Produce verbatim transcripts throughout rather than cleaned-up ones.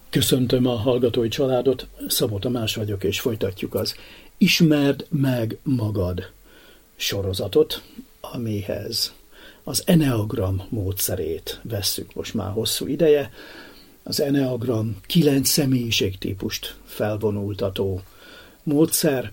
Köszöntöm a hallgatói családot, Szabó Tamás vagyok, és folytatjuk az Ismerd meg magad sorozatot, amihez az Enneagram módszerét vesszük most már hosszú ideje. Az Enneagram kilenc személyiségtípust felvonultató módszer,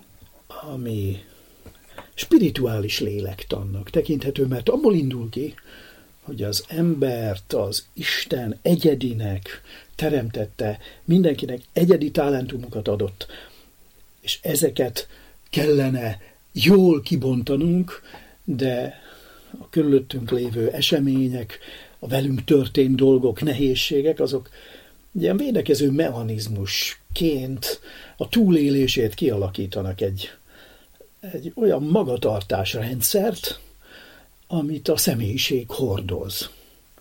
ami spirituális lélektannak tekinthető, mert abból indul ki, hogy az embert az Isten egyedinek teremtette, mindenkinek egyedi talentumokat adott, és ezeket kellene jól kibontanunk, de a körülöttünk lévő események, a velünk történt dolgok, nehézségek, azok ilyen védekező mechanizmusként a túlélését kialakítanak egy, egy olyan magatartásrendszert, amit a személyiség hordoz.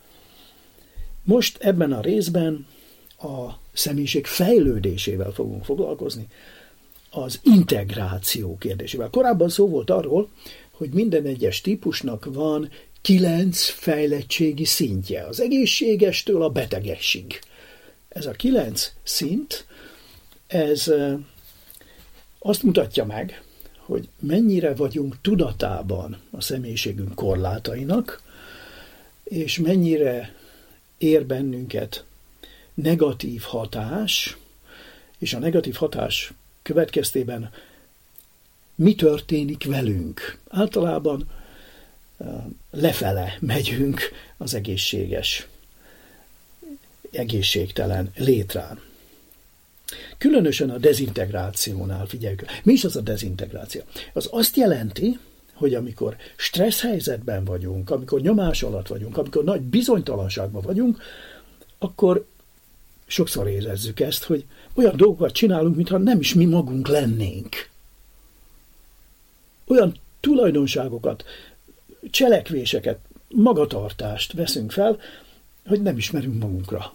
Most ebben a részben a személyiség fejlődésével fogunk foglalkozni, az integráció kérdésével. Korábban szó volt arról, hogy minden egyes típusnak van kilenc fejlettségi szintje, az egészségestől a betegesig. Ez a kilenc szint, ez azt mutatja meg, hogy mennyire vagyunk tudatában a személyiségünk korlátainak, és mennyire ér bennünket negatív hatás, és a negatív hatás következtében mi történik velünk. Általában lefele megyünk az egészséges, egészségtelen létrán. Különösen a dezintegrációnál figyeljük. Mi is az a dezintegráció? Az azt jelenti, hogy amikor stressz helyzetben vagyunk, amikor nyomás alatt vagyunk, amikor nagy bizonytalanságban vagyunk, akkor sokszor érezzük ezt, hogy olyan dolgokat csinálunk, mintha nem is mi magunk lennénk. Olyan tulajdonságokat, cselekvéseket, magatartást veszünk fel, hogy nem ismerünk magunkra.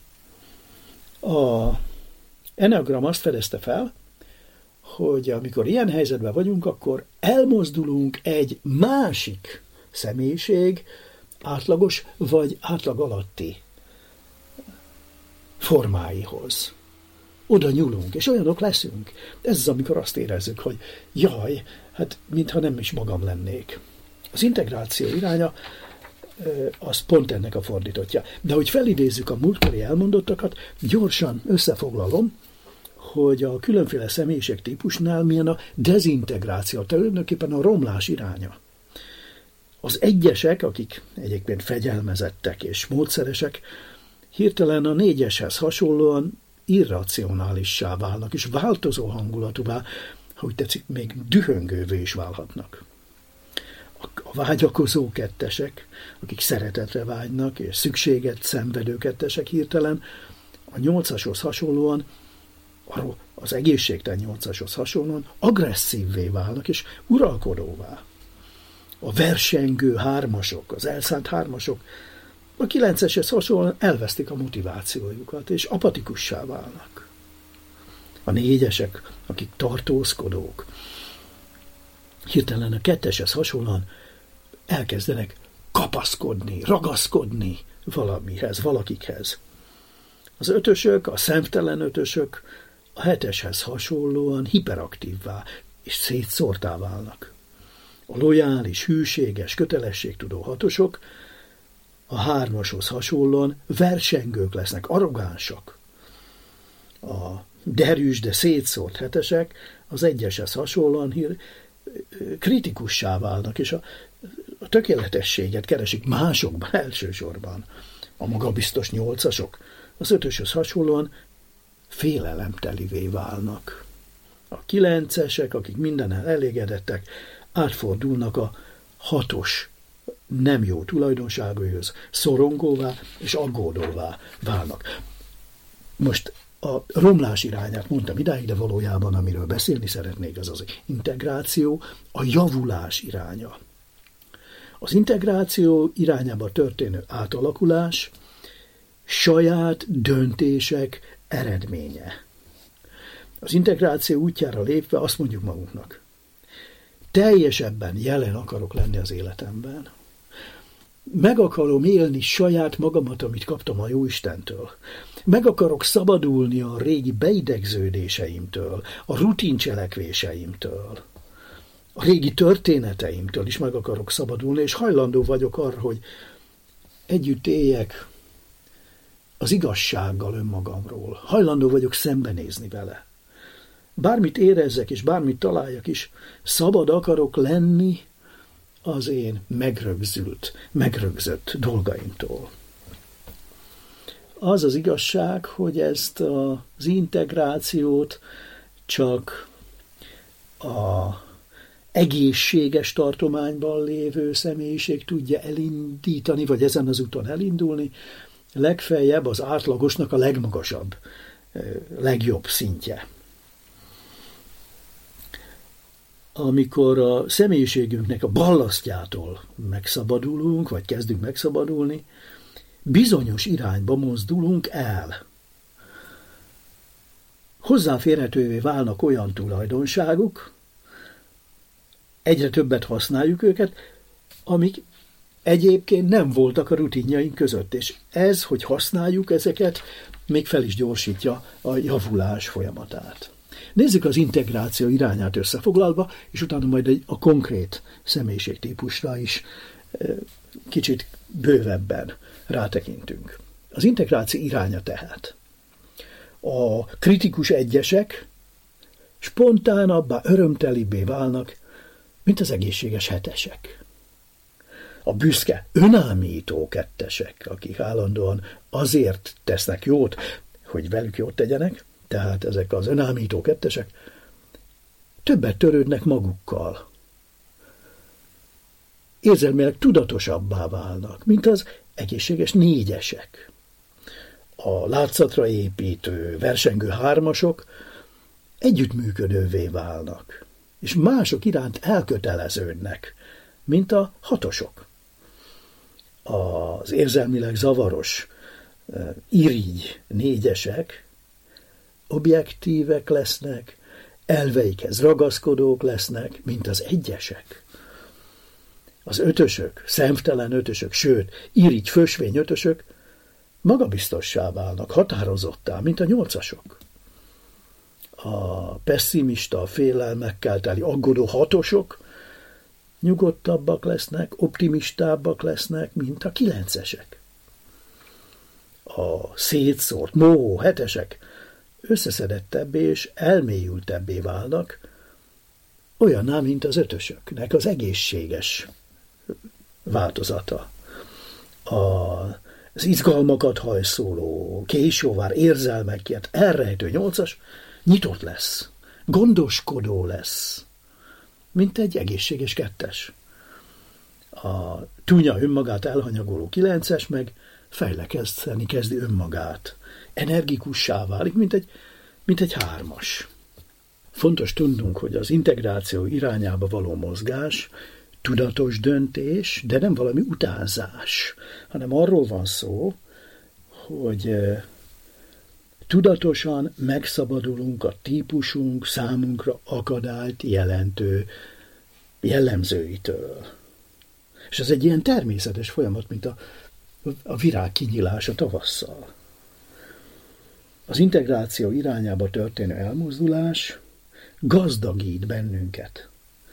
A Enneagram azt fedezte fel, hogy amikor ilyen helyzetben vagyunk, akkor elmozdulunk egy másik személyiség átlagos vagy átlag alatti formáihoz. Oda nyúlunk, és olyanok leszünk. Ez az, amikor azt érezzük, hogy jaj, hát mintha nem is magam lennék. Az integráció iránya az pont ennek a fordítottja. De hogy felidézzük a múltkori elmondottakat, gyorsan összefoglalom, hogy a különféle személyiségtípusnál milyen a dezintegráció, tulajdonképpen a romlás iránya. Az egyesek, akik egyébként fegyelmezettek és módszeresek, hirtelen a négyeshez hasonlóan irracionálissá válnak, és változó hangulatúvá, ha úgy tetszik, még dühöngővé is válhatnak. A vágyakozó kettesek, akik szeretetre vágynak, és szükséget szenvedő kettesek hirtelen a nyolcashoz hasonlóan, az egészségtelen nyolcashoz hasonlóan agresszívvé válnak, és uralkodóvá. A versengő hármasok, az elszánt hármasok a kilenceshez hasonlóan elvesztik a motivációjukat, és apatikussá válnak. A négyesek, akik tartózkodók, hirtelen a ketteshez hasonlóan elkezdenek kapaszkodni, ragaszkodni valamihez, valakikhez. Az ötösök, a szemtelen ötösök a heteshez hasonlóan hiperaktívvá és szétszórtá válnak. A lojális, hűséges, kötelességtudó hatosok a hármashoz hasonlóan versengők lesznek, arrogánsak. A derűs, de szétszórt hetesek az egyeshez hasonlóan hír, kritikussá válnak, és a, a tökéletességet keresik másokban elsősorban. A magabiztos nyolcasok az ötöshöz hasonlóan félelemtelivé válnak. A kilencesek, akik mindennel elégedettek, átfordulnak a hatos nem jó tulajdonságaihoz, szorongóvá és aggódóvá válnak. Most a romlás irányát mondtam idáig, de valójában amiről beszélni szeretnék, az az integráció, a javulás iránya. Az integráció irányába történő átalakulás saját döntések eredménye. Az integráció útjára lépve azt mondjuk magunknak, teljesebben jelen akarok lenni az életemben. meg akarom élni saját magamat, amit kaptam a Jóistentől. Meg akarok szabadulni a régi beidegződéseimtől, a rutin cselekvéseimtől, a régi történeteimtől is meg akarok szabadulni, és hajlandó vagyok arra, hogy együtt éljek az igazsággal önmagamról. Hajlandó vagyok szembenézni vele. Bármit érezzek, és bármit találjak is, szabad akarok lenni az én megrögzült, megrögzött dolgaimtól. Az az igazság, hogy ezt az integrációt csak a egészséges tartományban lévő személyiség tudja elindítani, vagy ezen az úton elindulni, legfeljebb az átlagosnak a legmagasabb, legjobb szintje. Amikor a személyiségünknek a ballasztjától megszabadulunk, vagy kezdünk megszabadulni, bizonyos irányba mozdulunk el. Hozzáférhetővé válnak olyan tulajdonságok, egyre többet használjuk őket, amik egyébként nem voltak a rutinjaink között, és ez, hogy használjuk ezeket, még fel is gyorsítja a javulás folyamatát. Nézzük az integráció irányát összefoglalva, és utána majd a konkrét személyiségtípusra is kicsit bővebben rátekintünk. Az integráció iránya tehát. A kritikus egyesek spontánabbá, örömtelibbé válnak, mint az egészséges hetesek. A büszke, önállító kettesek, akik állandóan azért tesznek jót, hogy velük jót tegyenek, tehát ezek az önállító kettesek, többet törődnek magukkal. Érzelmileg tudatosabbá válnak, mint az egészséges négyesek. A látszatra építő, versengő hármasok együttműködővé válnak, és mások iránt elköteleződnek, mint a hatosok. Az érzelmileg zavaros, irigy négyesek objektívek lesznek, elveikhez ragaszkodók lesznek, mint az egyesek. Az ötösök, szemtelen ötösök, sőt, irigy, fösvény ötösök magabiztossá válnak, határozottá, mint a nyolcasok. A pesszimista, félelmekkel teli, aggódó hatosok nyugodtabbak lesznek, optimistábbak lesznek, mint a kilencesek. A szétszórt, mohó hetesek összeszedettebbé és elmélyültebbé válnak, olyanná, mint az ötösöknek az egészséges változata. A, az izgalmakat hajszoló, késjóvár érzelmeket elrejtő nyolcas nyitott lesz, gondoskodó lesz, mint egy egészséges kettes. A túnya önmagát elhanyagoló kilences meg fejleszteni kezdi önmagát. Energikussá válik, mint egy, mint egy hármas. Fontos tudnunk, hogy az integráció irányába való mozgás tudatos döntés, de nem valami utánzás, hanem arról van szó, hogy tudatosan megszabadulunk a típusunk számunkra akadályt jelentő jellemzőitől. És ez egy ilyen természetes folyamat, mint a, a virág kinyilása tavasszal. Az integráció irányába történő elmozdulás gazdagít bennünket.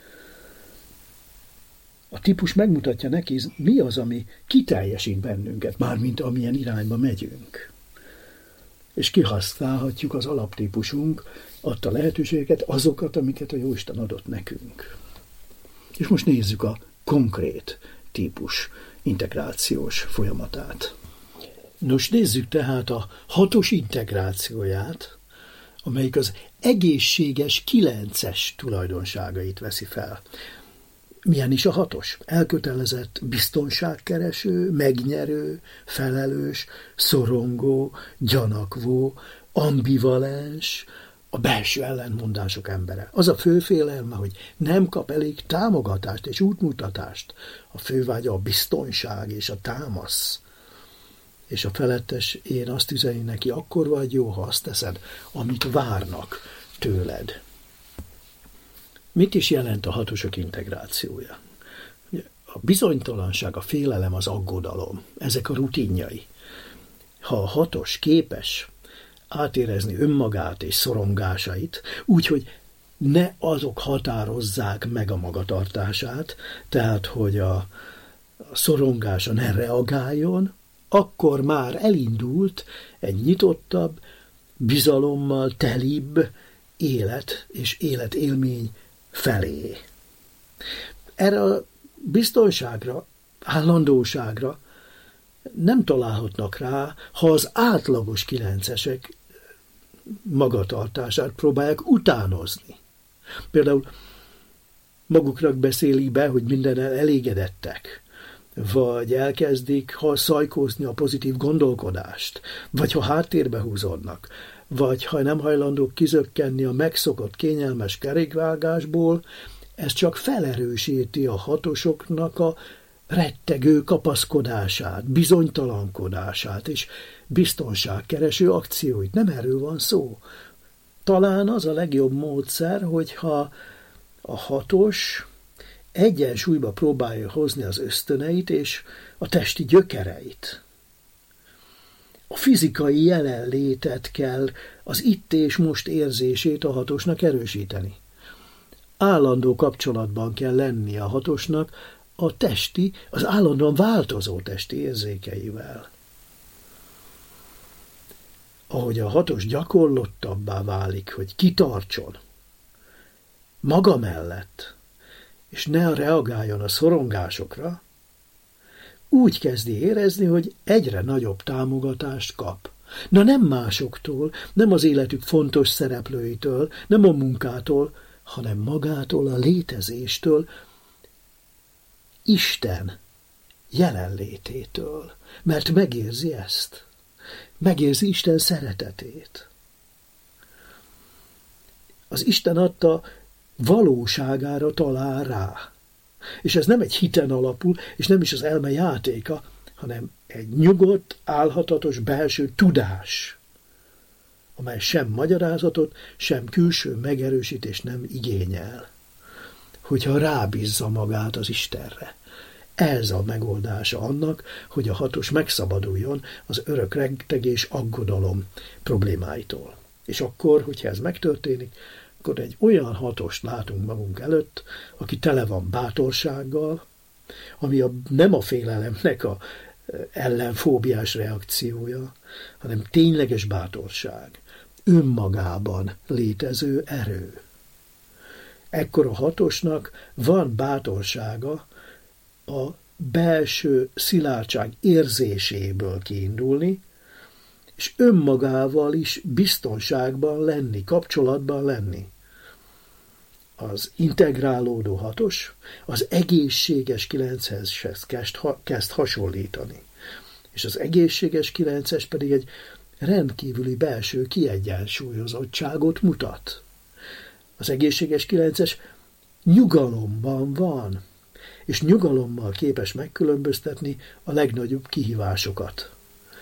A típus megmutatja neki, mi az, ami kiteljesít bennünket, mármint amilyen irányba megyünk. És kihasználhatjuk az alaptípusunk adta lehetőségeket, azokat, amiket a Jóisten adott nekünk. És most nézzük a konkrét típus integrációs folyamatát. Nos, nézzük tehát a hatos integrációját, amelyik az egészséges kilences tulajdonságait veszi fel. Milyen is a hatos? Elkötelezett, biztonságkereső, megnyerő, felelős, szorongó, gyanakvó, ambivalens, a belső ellentmondások embere. Az a fő félelme, hogy nem kap elég támogatást és útmutatást. A fővágya a biztonság és a támasz. És a felettes én azt üzeni neki, akkor vagy jó, ha azt teszed, amit várnak tőled. Mit is jelent a hatosok integrációja? A bizonytalanság, a félelem, az aggodalom, ezek a rutinjai. Ha a hatos képes átérezni önmagát és szorongásait, úgyhogy ne azok határozzák meg a magatartását, tehát hogy a, a szorongása ne reagáljon, akkor már elindult egy nyitottabb, bizalommal telibb élet és életélmény felé. Erre a biztonságra, állandóságra nem találhatnak rá, ha az átlagos kilencesek magatartását próbálják utánozni. Például maguknak beszélik be, hogy mindennel elégedettek, vagy elkezdik ha szajkózni a pozitív gondolkodást, vagy ha háttérbe húzódnak, vagy ha nem hajlandók kizökkenni a megszokott kényelmes kerékvágásból, ez csak felerősíti a hatosoknak a rettegő kapaszkodását, bizonytalankodását és biztonságkereső akcióit. Nem erről van szó. Talán az a legjobb módszer, hogyha a hatos egyensúlyba próbálja hozni az ösztöneit és a testi gyökereit. A fizikai jelenlétet kell, az itt és most érzését a hatosnak erősíteni. Állandó kapcsolatban kell lenni a hatosnak a testi, az állandóan változó testi érzékeivel. Ahogy a hatos gyakorlottabbá válik, hogy kitartson maga mellett, és ne reagáljon a szorongásokra, úgy kezdi érezni, hogy egyre nagyobb támogatást kap. Na nem másoktól, nem az életük fontos szereplőitől, nem a munkától, hanem magától, a létezéstől, Isten jelenlététől, mert megérzi ezt. Megérzi Isten szeretetét. Az Isten adta valóságára talál rá. És ez nem egy hiten alapul, és nem is az elme játéka, hanem egy nyugodt, álhatatos belső tudás, amely sem magyarázatot, sem külső megerősítést nem igényel, hogyha rábízza magát az Istenre. Ez a megoldása annak, hogy a hatos megszabaduljon az örök rettegés, aggodalom problémáitól. És akkor, hogyha ez megtörténik, akkor egy olyan hatost látunk magunk előtt, aki tele van bátorsággal, ami a, nem a félelemnek a ellenfóbiás reakciója, hanem tényleges bátorság, önmagában létező erő. Ekkor a hatosnak van bátorsága a belső szilárdság érzéséből kiindulni, és önmagával is biztonságban lenni, kapcsolatban lenni. Az integrálódó hatos az egészséges kilenchez kezd hasonlítani. És az egészséges kilences pedig egy rendkívüli belső kiegyensúlyozottságot mutat. Az egészséges kilences nyugalomban van, és nyugalommal képes megkülönböztetni a legnagyobb kihívásokat.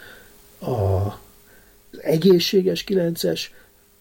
Az egészséges kilences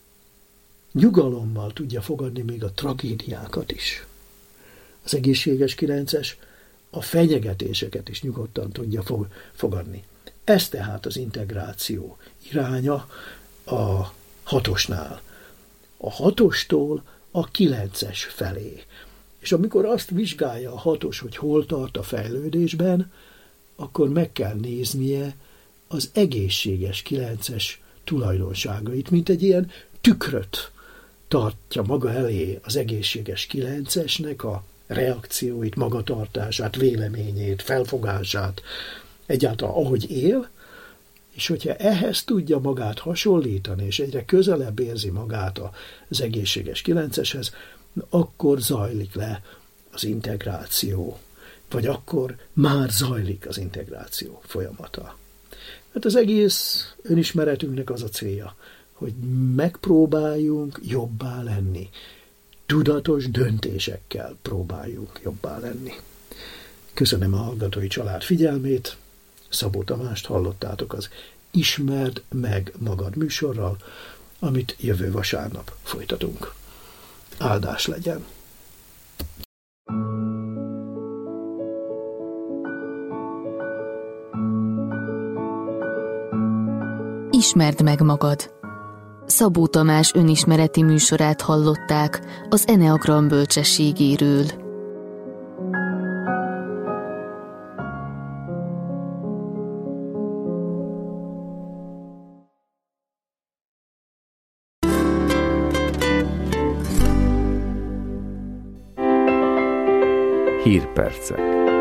nyugalommal tudja fogadni még a tragédiákat is. Az egészséges kilences a fenyegetéseket is nyugodtan tudja fogadni. Ez tehát az integráció iránya a hatosnál. A hatostól a kilences felé. És amikor azt vizsgálja a hatos, hogy hol tart a fejlődésben, akkor meg kell néznie az egészséges kilences tulajdonságait, mint egy ilyen tükröt tartja maga elé az egészséges kilencesnek a reakcióit, magatartását, véleményét, felfogását, egyáltalán ahogy él, és hogyha ehhez tudja magát hasonlítani, és egyre közelebb érzi magát az egészséges kilenceshez, akkor zajlik le az integráció, vagy akkor már zajlik az integráció folyamata. Hát az egész önismeretünknek az a célja, hogy megpróbáljunk jobbá lenni. Tudatos döntésekkel próbáljunk jobbá lenni. Köszönöm a hallgatói család figyelmét. Szabó Tamást hallottátok az Ismerd meg magad műsorral, amit jövő vasárnap folytatunk. Áldás legyen! Ismerd meg magad. Szabó Tamás önismereti műsorát hallották az Eneagram bölcsességéről. Hírpercek.